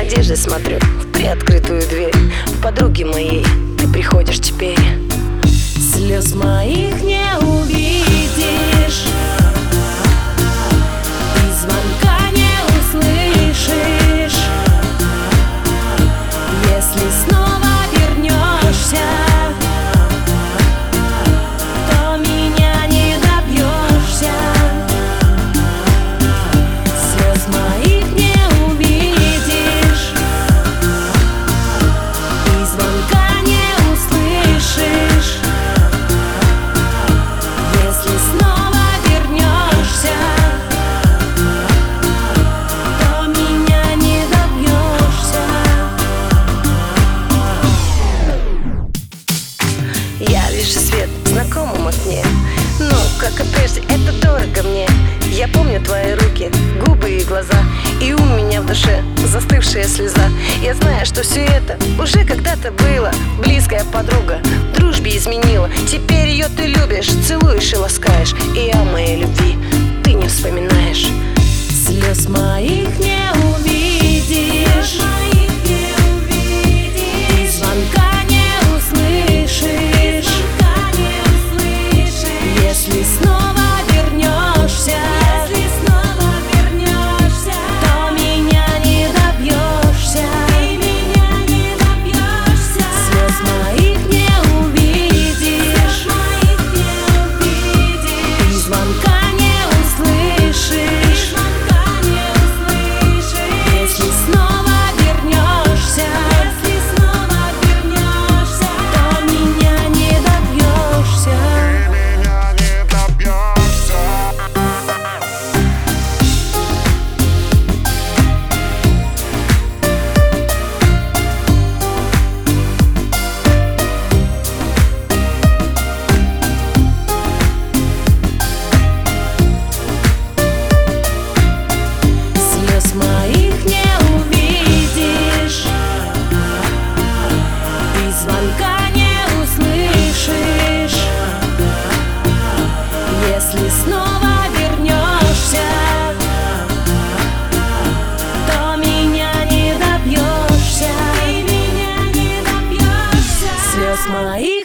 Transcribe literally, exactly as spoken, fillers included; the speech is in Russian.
надеждой смотрю в приоткрытую дверь. В подруги моей ты приходишь теперь. Слез моих не увидишь, и звонка не услышишь. Если снова вернешься, то меня не добьешься. Слез моих не увидишь, и звонка не услышишь. Если снова вернешься, то меня не добьешься. Я вижу свет в знакомом окне, но, как и прежде, это дорого мне. Я помню твои руки, губы и глаза, и у меня в душе застывшая слеза. Я знаю, что все это уже когда-то было. Близкая подруга в дружбе изменила. Теперь ее ты любишь, целуешь и ласкаешь, и о моей любви ты не вспоминаешь. Слез моих не увидишь, и звонка не услышишь. Если снова вернешься, то меня не добьешься. Слез моих не увидишь, и звонка не услышишь. Если снова вернешься, то меня не добьешься. Слез моих не увидишь, и звонка не услышишь. Если снова вернешься, то меня не добьешься. Слез моих